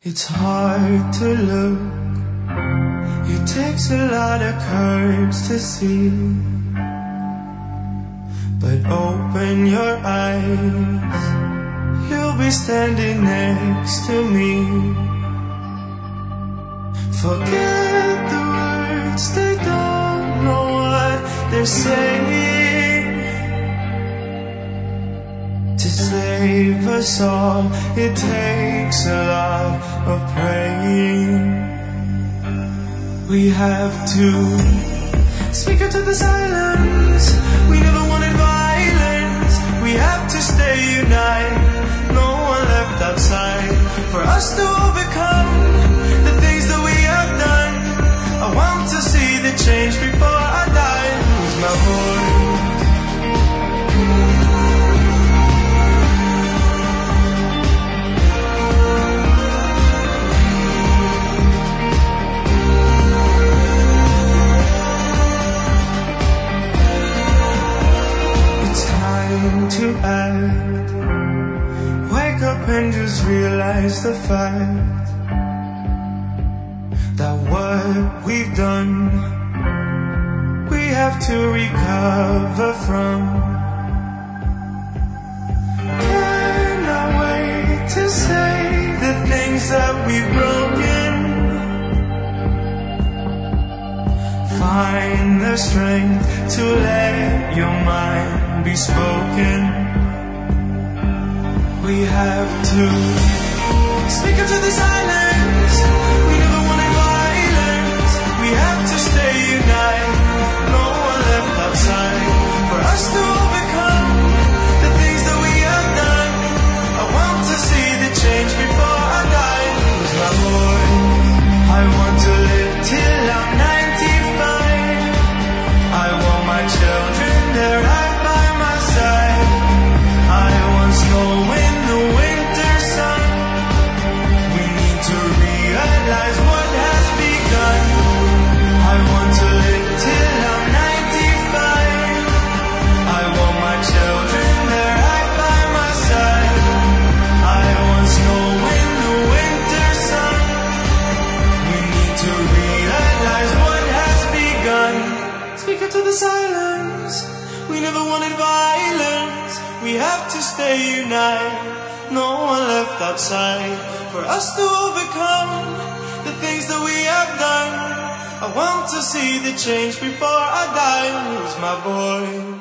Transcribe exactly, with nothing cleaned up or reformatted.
It's hard to look. It takes a lot of courage to see. But open your eyes, you'll be standing next to me. Forget the words, they don't know what they're saying. To save us all, it takes a lot of praying. We have to speak into the silence. We never wanted violence. We have to stay united. No one left outside for us to overcome the things that we have done. I want to see the change before I die. Lose my voice. To act, wake up and just realize the fact that what we've done, we have to recover from. Cannot wait to say the things that we've broken. Find the strength to let your mind be spoken. We have to speak into the silence. We never wanted violence. We have to stay united. No one left outside for us to overcome the things that we have done. I want to see the change before I die. Lose my voice. I want to live till I'm ninety-five. I want my children, they're right by my side. I want snow in the winter sun. We need to realize what has begun. I want to live till I'm ninety-five. I want my children, they're right by my side. I want snow in the winter sun. We need to realize what has begun. Speak into the silence. We never wanted violence. We have to stay united. No one left outside for us to overcome the things that we have done. I want to see the change before I die. Lose my voice.